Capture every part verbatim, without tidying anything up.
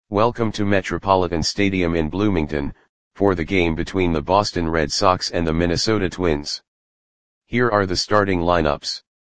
Welcome to Metropolitan Stadium in Bloomington, for the game between the Boston Red Sox and the Minnesota Twins. Here are the starting lineups.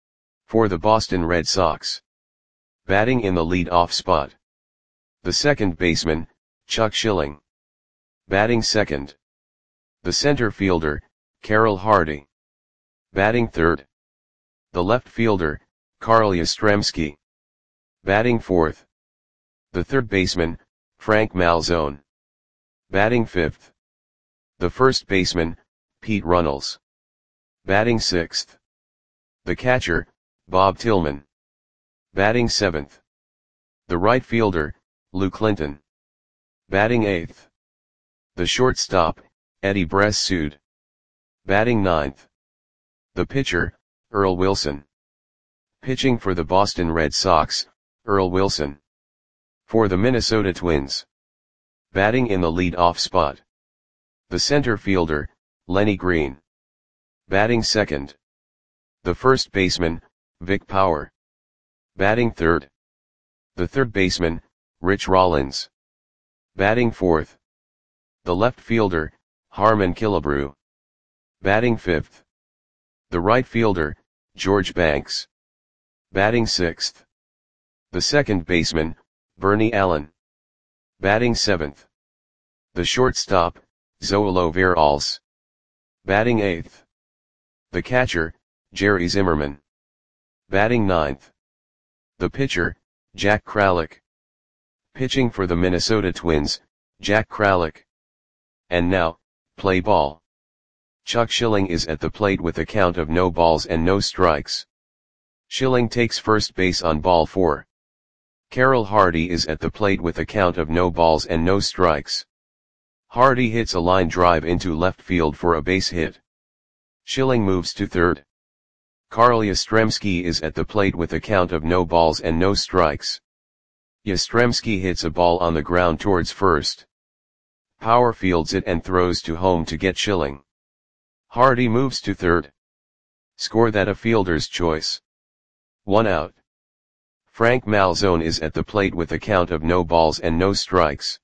For the Boston Red Sox. Batting in the lead-off spot. The second baseman, Chuck Schilling. Batting second. The center fielder, Carroll Hardy. Batting third. The left fielder, Carl Yastrzemski. Batting fourth. The third baseman, Frank Malzone. Batting fifth. The first baseman, Pete Runnels. Batting sixth. The catcher, Bob Tillman. Batting seventh. The right fielder, Lou Clinton. Batting eighth. The shortstop, Eddie Bressoud. Batting ninth. The pitcher, Earl Wilson. Pitching for the Boston Red Sox, Earl Wilson. For the Minnesota Twins. Batting in the lead-off spot. The center fielder, Lenny Green. Batting second. The first baseman, Vic Power. Batting third. The third baseman, Rich Rollins. Batting fourth. The left fielder, Harmon Killebrew. Batting fifth. The right fielder, George Banks. Batting sixth. The second baseman, Bernie Allen. Batting seventh. The shortstop, Zoilo Veralles. Batting eighth. The catcher, Jerry Zimmerman. Batting ninth. The pitcher, Jack Kralik. Pitching for the Minnesota Twins, Jack Kralik. And now, play ball. Chuck Schilling is at the plate with a count of no balls and no strikes. Schilling takes first base on ball four. Carroll Hardy is at the plate with a count of no balls and no strikes. Hardy hits a line drive into left field for a base hit. Schilling moves to third. Carl Yastrzemski is at the plate with a count of no balls and no strikes. Yastrzemski hits a ball on the ground towards first. Power fields it and throws to home to get Schilling. Hardy moves to third. Score that a fielder's choice. One out. Frank Malzone is at the plate with a count of no balls and no strikes.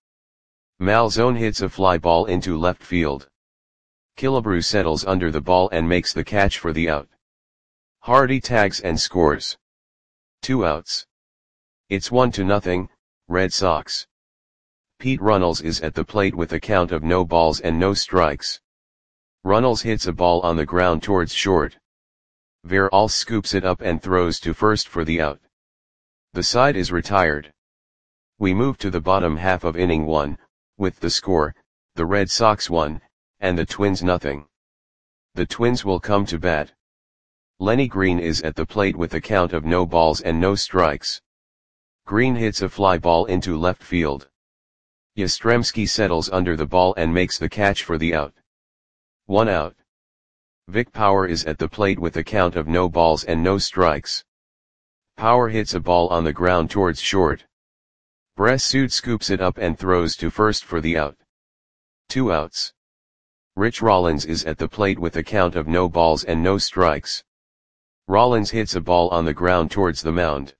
Malzone hits a fly ball into left field. Killebrew settles under the ball and makes the catch for the out. Hardy tags and scores. Two outs. It's one to nothing, Red Sox. Pete Runnels is at the plate with a count of no balls and no strikes. Runnels hits a ball on the ground towards short. Veralles scoops it up and throws to first for the out. The side is retired. We move to the bottom half of inning one, with the score, the Red Sox one, and the Twins nothing. The Twins will come to bat. Lenny Green is at the plate with a count of no balls and no strikes. Green hits a fly ball into left field. Yastrzemski settles under the ball and makes the catch for the out. One out. Vic Power is at the plate with a count of no balls and no strikes. Power hits a ball on the ground towards short. Bressoud scoops it up and throws to first for the out. Two outs. Rich Rollins is at the plate with a count of no balls and no strikes. Rollins hits a ball on the ground towards the mound.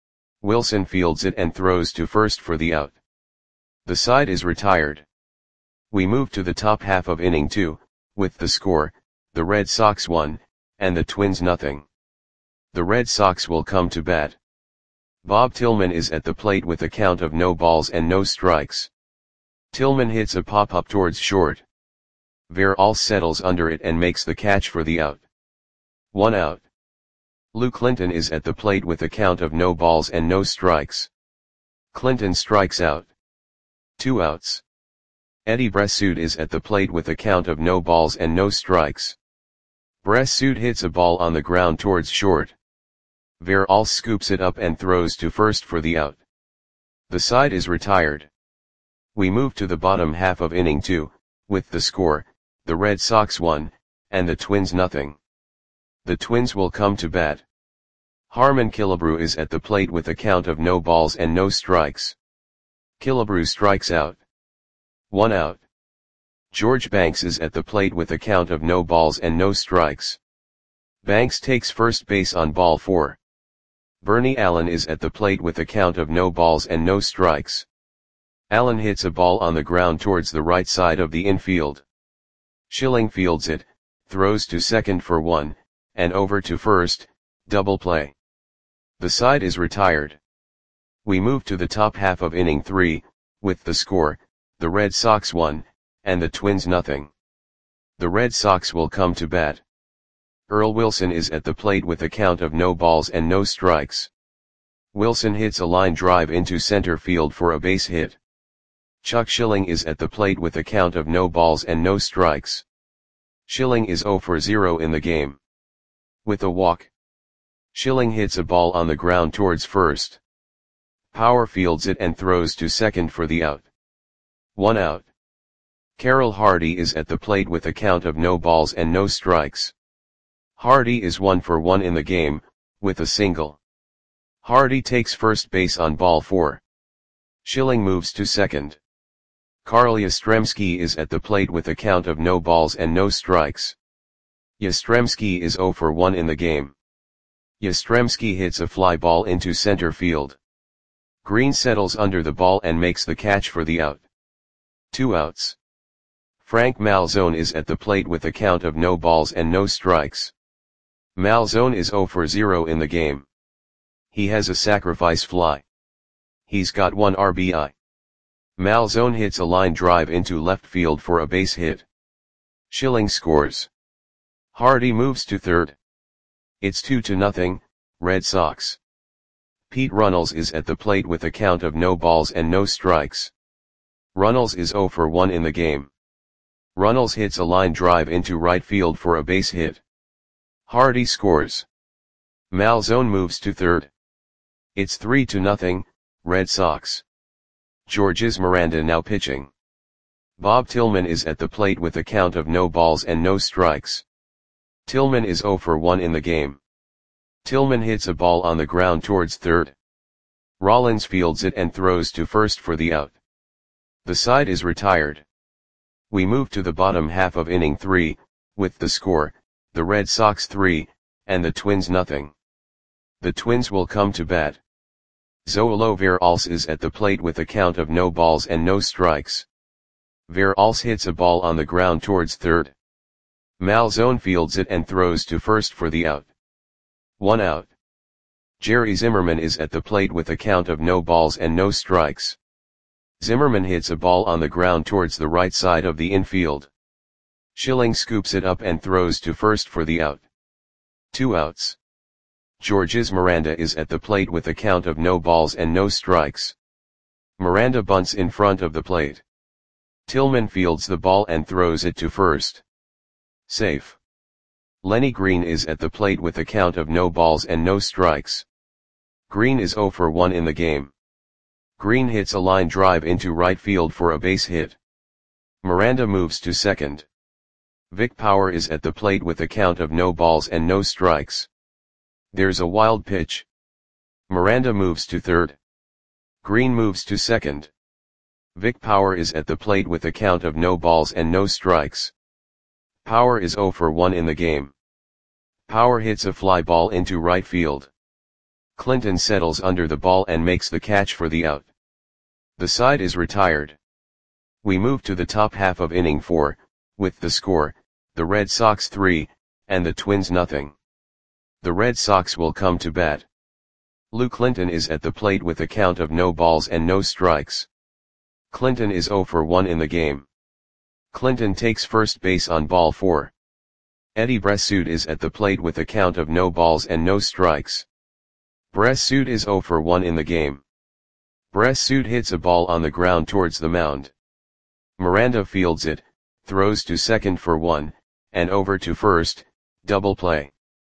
Wilson fields it and throws to first for the out. The side is retired. We move to the top half of inning two, with the score, the Red Sox one, and the Twins nothing. The Red Sox will come to bat. Bob Tillman is at the plate with a count of no balls and no strikes. Tillman hits a pop-up towards short. Veralles settles under it and makes the catch for the out. One out. Lou Clinton is at the plate with a count of no balls and no strikes. Clinton strikes out. Two outs. Eddie Bressoud is at the plate with a count of no balls and no strikes. Bressoud hits a ball on the ground towards short. Veralles scoops it up and throws to first for the out. The side is retired. We move to the bottom half of inning two, with the score, the Red Sox one, and the Twins nothing. The Twins will come to bat. Harmon Killebrew is at the plate with a count of no balls and no strikes. Killebrew strikes out. One out. George Banks is at the plate with a count of no balls and no strikes. Banks takes first base on ball four. Bernie Allen is at the plate with a count of no balls and no strikes. Allen hits a ball on the ground towards the right side of the infield. Schilling fields it, throws to second for one, and over to first, double play. The side is retired. We move to the top half of inning three, with the score, the Red Sox one, and the Twins nothing. The Red Sox will come to bat. Earl Wilson is at the plate with a count of no balls and no strikes. Wilson hits a line drive into center field for a base hit. Chuck Schilling is at the plate with a count of no balls and no strikes. Schilling is zero for zero in the game. With a walk, Schilling hits a ball on the ground towards first. Power fields it and throws to second for the out. One out. Carroll Hardy is at the plate with a count of no balls and no strikes. Hardy is one for one in the game, with a single. Hardy takes first base on ball four. Schilling moves to second. Carl Yastrzemski is at the plate with a count of no balls and no strikes. Yastrzemski is zero for one in the game. Yastrzemski hits a fly ball into center field. Green settles under the ball and makes the catch for the out. Two outs. Frank Malzone is at the plate with a count of no balls and no strikes. Malzone is zero for zero in the game. He has a sacrifice fly. He's got one R B I. Malzone hits a line drive into left field for a base hit. Schilling scores. Hardy moves to third. It's two to nothing, Red Sox. Pete Runnels is at the plate with a count of no balls and no strikes. Runnels is zero for one in the game. Runnels hits a line drive into right field for a base hit. Hardy scores. Malzone moves to third. It's three to nothing, Red Sox. Georges Miranda now pitching. Bob Tillman is at the plate with a count of no balls and no strikes. Tillman is zero for one in the game. Tillman hits a ball on the ground towards third. Rollins fields it and throws to first for the out. The side is retired. We move to the bottom half of inning three, with the score, the Red Sox three, and the Twins nothing. The Twins will come to bat. Zoilo Veralce is at the plate with a count of no balls and no strikes. Veralce hits a ball on the ground towards third. Malzone fields it and throws to first for the out. One out. Jerry Zimmerman is at the plate with a count of no balls and no strikes. Zimmerman hits a ball on the ground towards the right side of the infield. Schilling scoops it up and throws to first for the out. Two outs. Georges Miranda is at the plate with a count of no balls and no strikes. Miranda bunts in front of the plate. Tillman fields the ball and throws it to first. Safe. Lenny Green is at the plate with a count of no balls and no strikes. Green is zero for one in the game. Green hits a line drive into right field for a base hit. Miranda moves to second. Vic Power is at the plate with a count of no balls and no strikes. There's a wild pitch. Miranda moves to third. Green moves to second. Vic Power is at the plate with a count of no balls and no strikes. Power is zero for one in the game. Power hits a fly ball into right field. Clinton settles under the ball and makes the catch for the out. The side is retired. We move to the top half of inning four, with the score, the Red Sox three, and the Twins nothing. The Red Sox will come to bat. Lou Clinton is at the plate with a count of no balls and no strikes. Clinton is zero for one in the game. Clinton takes first base on ball four. Eddie Bressoud is at the plate with a count of no balls and no strikes. Bressoud is zero for one in the game. Bressoud hits a ball on the ground towards the mound. Miranda fields it, throws to second for one, and over to first, double play.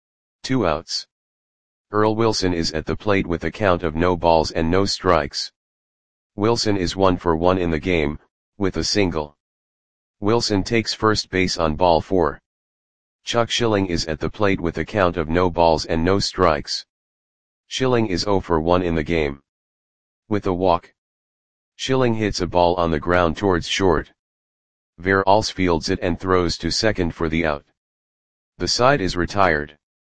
Two outs. Earl Wilson is at the plate with a count of no balls and no strikes. Wilson is one for one in the game, with a single. Wilson takes first base on ball four. Chuck Schilling is at the plate with a count of no balls and no strikes. Schilling is zero for one in the game. With a walk, Schilling hits a ball on the ground towards short. Veralce fields it and throws to second for the out. The side is retired.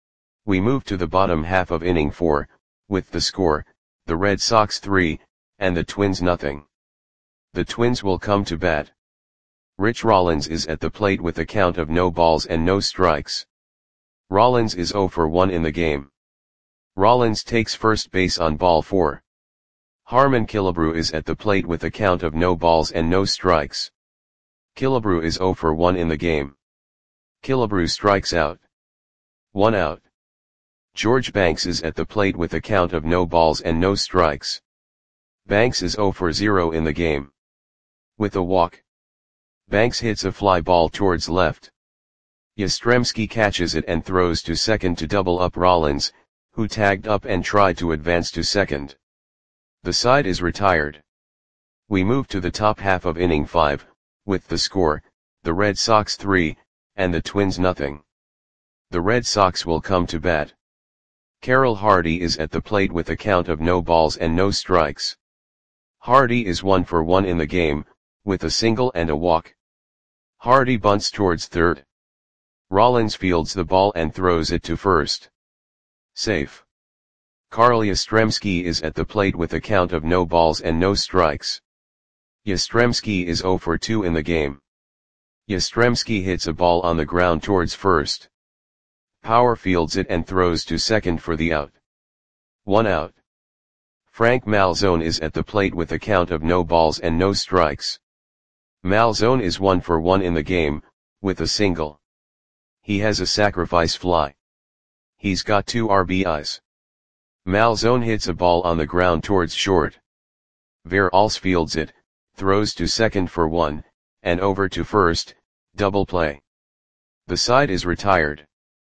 We move to the bottom half of inning four, with the score, the Red Sox three, and the Twins nothing. The Twins will come to bat. Rich Rollins is at the plate with a count of no balls and no strikes. Rollins is oh for one in the game. Rollins takes first base on ball four. Harmon Killebrew is at the plate with a count of no balls and no strikes. Killebrew is oh for one in the game. Killebrew strikes out. One out. George Banks is at the plate with a count of no balls and no strikes. Banks is oh for zero in the game. With a walk. Banks hits a fly ball towards left. Yastrzemski catches it and throws to second to double up Rollins, who tagged up and tried to advance to second. The side is retired. We move to the top half of inning five, with the score, the Red Sox three, and the Twins nothing. The Red Sox will come to bat. Carroll Hardy is at the plate with a count of no balls and no strikes. Hardy is one for one in the game, with a single and a walk. Hardy bunts towards third. Rollins fields the ball and throws it to first. Safe. Carl Yastrzemski is at the plate with a count of no balls and no strikes. Yastrzemski is oh for two in the game. Yastrzemski hits a ball on the ground towards first. Power fields it and throws to second for the out. One out. Frank Malzone is at the plate with a count of no balls and no strikes. Malzone is one for one in the game, with a single. He has a sacrifice fly. He's got two R B Is. Malzone hits a ball on the ground towards short. Veralce fields it, throws to second for one, and over to first, double play. The side is retired.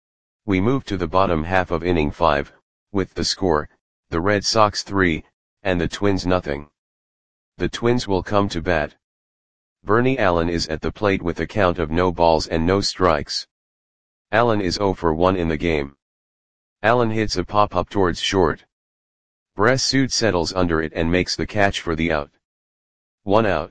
We move to the bottom half of inning five, with the score, the Red Sox three, and the Twins nothing. The Twins will come to bat. Bernie Allen is at the plate with a count of no balls and no strikes. Allen is oh for one in the game. Allen hits a pop-up towards short. Bressud settles under it and makes the catch for the out. One out.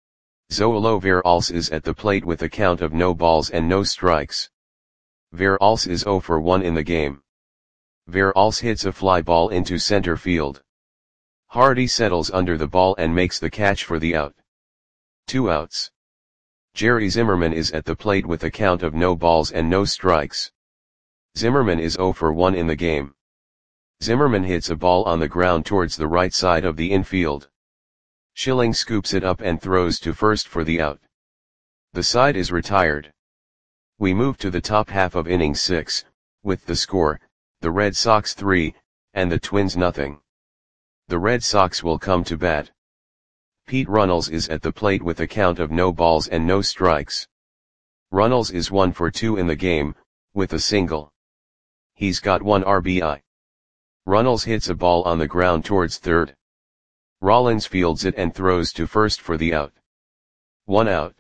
Zoilo Veralce is at the plate with a count of no balls and no strikes. Veralce is oh for one in the game. Veralce hits a fly ball into center field. Hardy settles under the ball and makes the catch for the out. Two outs. Jerry Zimmerman is at the plate with a count of no balls and no strikes. Zimmerman is oh for one in the game. Zimmerman hits a ball on the ground towards the right side of the infield. Schilling scoops it up and throws to first for the out. The side is retired. We move to the top half of inning six, with the score, the Red Sox three, and the Twins nothing. The Red Sox will come to bat. Pete Runnels is at the plate with a count of no balls and no strikes. Runnels is one for two in the game, with a single. He's got one R B I. Runnels hits a ball on the ground towards third. Rollins fields it and throws to first for the out. One out.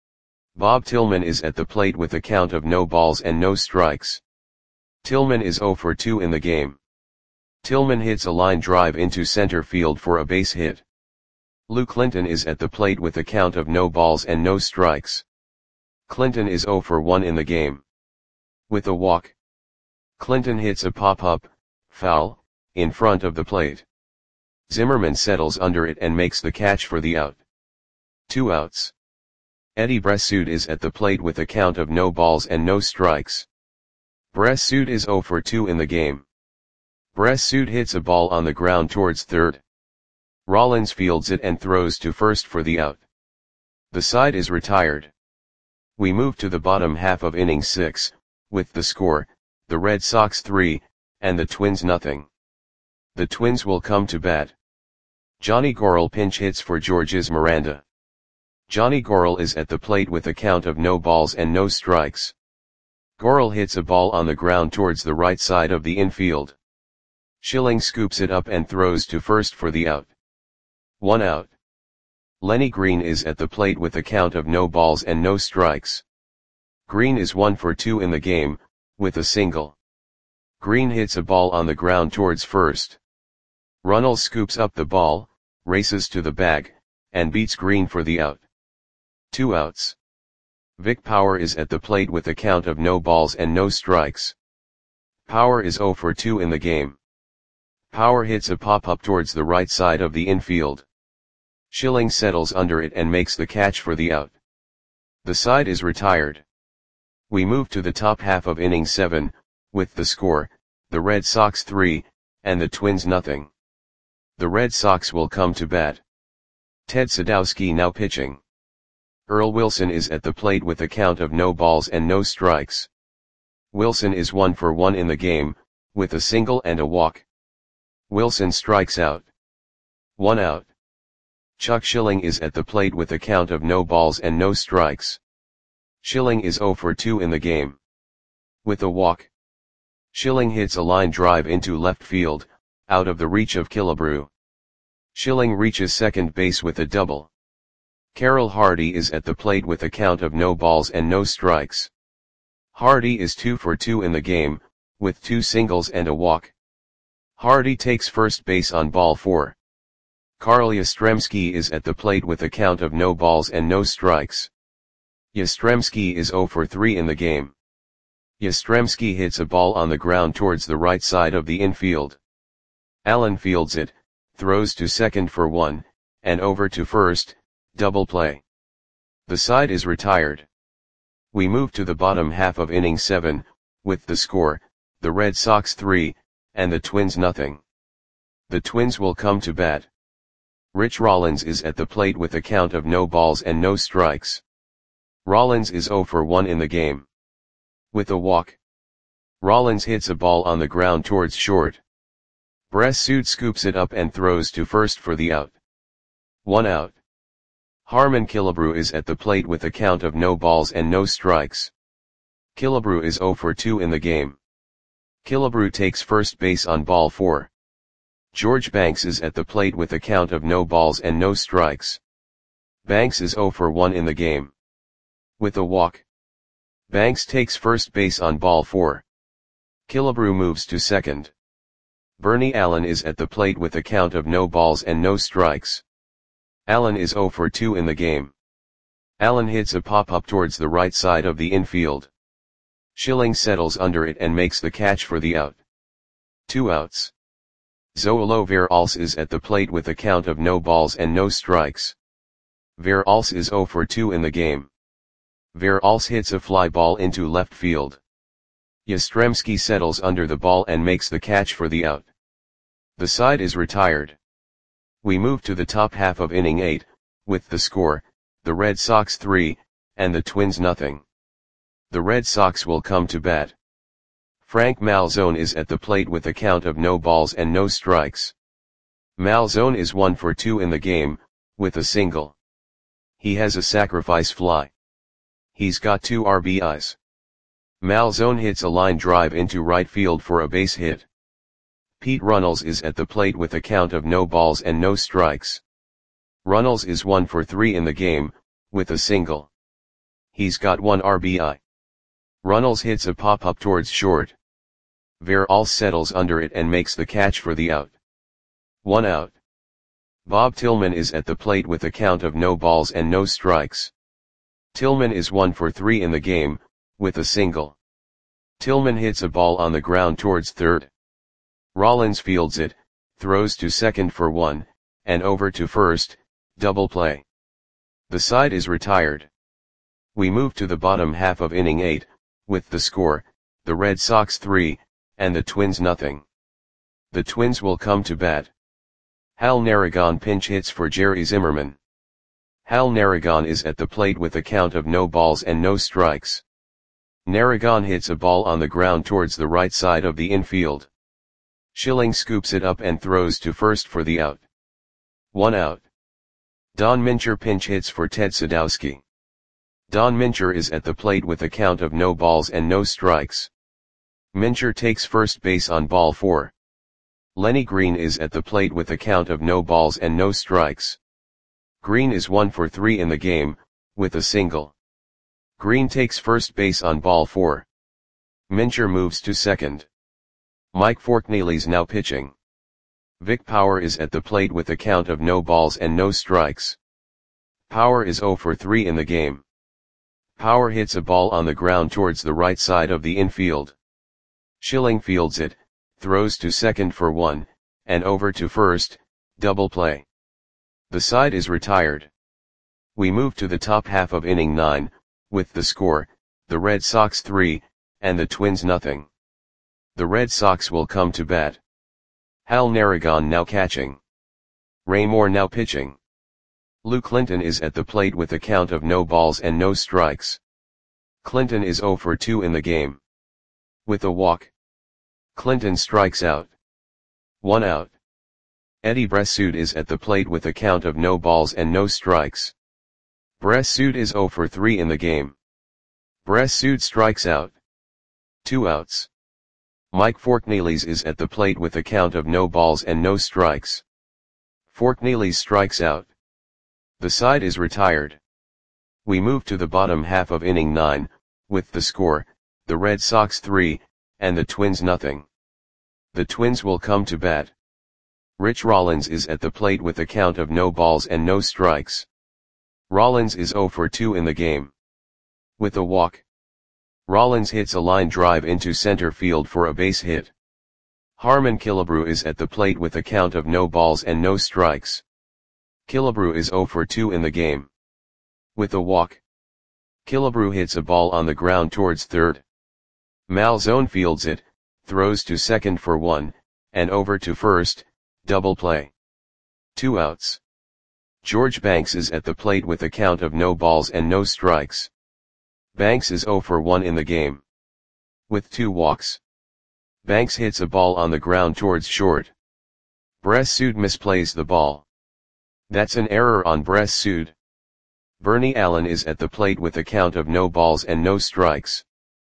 Bob Tillman is at the plate with a count of no balls and no strikes. Tillman is oh for two in the game. Tillman hits a line drive into center field for a base hit. Lou Clinton is at the plate with a count of no balls and no strikes. Clinton is oh for one in the game. With a walk. Clinton hits a pop-up, foul, in front of the plate. Zimmerman settles under it and makes the catch for the out. Two outs. Eddie Bressud is at the plate with a count of no balls and no strikes. Bressud is oh for two in the game. Bressud hits a ball on the ground towards third. Rollins fields it and throws to first for the out. The side is retired. We move to the bottom half of inning six, with the score, the Red Sox three, and the Twins nothing. The Twins will come to bat. Johnny Gorel pinch hits for Georges Miranda. Johnny Gorel is at the plate with a count of no balls and no strikes. Gorel hits a ball on the ground towards the right side of the infield. Schilling scoops it up and throws to first for the out. One out. Lenny Green is at the plate with a count of no balls and no strikes. Green is one for two in the game, with a single. Green hits a ball on the ground towards first. Runnels scoops up the ball, races to the bag, and beats Green for the out. Two outs. Vic Power is at the plate with a count of no balls and no strikes. Power is oh for two in the game. Power hits a pop-up towards the right side of the infield. Schilling settles under it and makes the catch for the out. The side is retired. We move to the top half of inning seven, with the score, the Red Sox three, and the Twins nothing. The Red Sox will come to bat. Ted Sadowski now pitching. Earl Wilson is at the plate with a count of no balls and no strikes. Wilson is one for one in the game, with a single and a walk. Wilson strikes out. One out. Chuck Schilling is at the plate with a count of no balls and no strikes. Schilling is zero for two in the game. With a walk. Schilling hits a line drive into left field, out of the reach of Killebrew. Schilling reaches second base with a double. Carroll Hardy is at the plate with a count of no balls and no strikes. Hardy is two for two in the game, with two singles and a walk. Hardy takes first base on ball four. Carl Yastrzemski is at the plate with a count of no balls and no strikes. Yastrzemski is zero for three in the game. Yastrzemski hits a ball on the ground towards the right side of the infield. Allen fields it, throws to second for one, and over to first, double play. The side is retired. We move to the bottom half of inning seven, with the score, the Red Sox three, and the Twins nothing. The Twins will come to bat. Rich Rollins is at the plate with a count of no balls and no strikes. Rollins is zero for one in the game. With a walk. Rollins hits a ball on the ground towards short. Bressud scoops it up and throws to first for the out. One out. Harmon Killebrew is at the plate with a count of no balls and no strikes. Killebrew is zero for two in the game. Killebrew takes first base on ball four. George Banks is at the plate with a count of no balls and no strikes. Banks is zero for one in the game. With a walk. Banks takes first base on ball four. Killebrew moves to second. Bernie Allen is at the plate with a count of no balls and no strikes. Allen is zero for two in the game. Allen hits a pop-up towards the right side of the infield. Schilling settles under it and makes the catch for the out. Two outs. Zoilo Veralce is at the plate with a count of no balls and no strikes. Veralce is zero for two in the game. Veralce hits a fly ball into left field. Yastrzemski settles under the ball and makes the catch for the out. The side is retired. We move to the top half of inning eight, with the score, the Red Sox three, and the Twins nothing. The Red Sox will come to bat. Frank Malzone is at the plate with a count of no balls and no strikes. Malzone is one for two in the game, with a single. He has a sacrifice fly. He's got two R B Is. Malzone hits a line drive into right field for a base hit. Pete Runnels is at the plate with a count of no balls and no strikes. Runnels is one for three in the game, with a single. He's got one R B I. Runnels hits a pop-up towards short. Veralce settles under it and makes the catch for the out. One out. Bob Tillman is at the plate with a count of no balls and no strikes. Tillman is one for three in the game, with a single. Tillman hits a ball on the ground towards third. Rollins fields it, throws to second for one, and over to first, double play. The side is retired. We move to the bottom half of inning eight, with the score, the Red Sox three, and the Twins nothing. The Twins will come to bat. Hal Narragon pinch hits for Jerry Zimmerman. Hal Narragon is at the plate with a count of no balls and no strikes. Narragon hits a ball on the ground towards the right side of the infield. Schilling scoops it up and throws to first for the out. One out. Don Mincher pinch hits for Ted Sadowski. Don Mincher is at the plate with a count of no balls and no strikes. Mincher takes first base on ball four. Lenny Green is at the plate with a count of no balls and no strikes. Green is one for three in the game, with a single. Green takes first base on ball four. Mincher moves to second. Mike Forkneely's now pitching. Vic Power is at the plate with a count of no balls and no strikes. Power is zero for three in the game. Power hits a ball on the ground towards the right side of the infield. Schilling fields it, throws to second for one, and over to first, double play. The side is retired. We move to the top half of inning nine, with the score, the Red Sox three, and the Twins nothing. The Red Sox will come to bat. Hal Narragon now catching. Ray Moore now pitching. Lou Clinton is at the plate with a count of no balls and no strikes. Clinton is oh for two in the game. With a walk. Clinton strikes out. One out. Eddie Bressoud is at the plate with a count of no balls and no strikes. Bressoud is oh for three in the game. Bressoud strikes out. Two outs. Mike Forknelis is at the plate with a count of no balls and no strikes. Forknelis strikes out. The side is retired. We move to the bottom half of inning nine, with the score, the Red Sox three, and the Twins nothing. The Twins will come to bat. Rich Rollins is at the plate with a count of no balls and no strikes. Rollins is oh for two in the game. With a walk. Rollins hits a line drive into center field for a base hit. Harmon Killebrew is at the plate with a count of no balls and no strikes. Killebrew is oh for two in the game. With a walk. Killebrew hits a ball on the ground towards third. Malzone fields it, throws to second for one, and over to first, double play. Two outs. George Banks is at the plate with a count of no balls and no strikes. Banks is oh for one in the game. With two walks. Banks hits a ball on the ground towards short. Bressoud misplays the ball. That's an error on Bressoud. Bernie Allen is at the plate with a count of no balls and no strikes.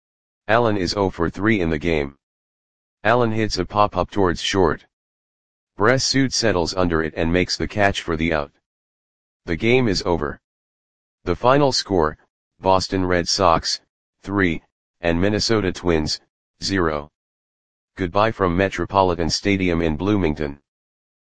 Allen is oh for three in the game. Allen hits a pop-up towards short. Bressoud settles under it and makes the catch for the out. The game is over. The final score, Boston Red Sox, three, and Minnesota Twins, zero. Goodbye from Metropolitan Stadium in Bloomington.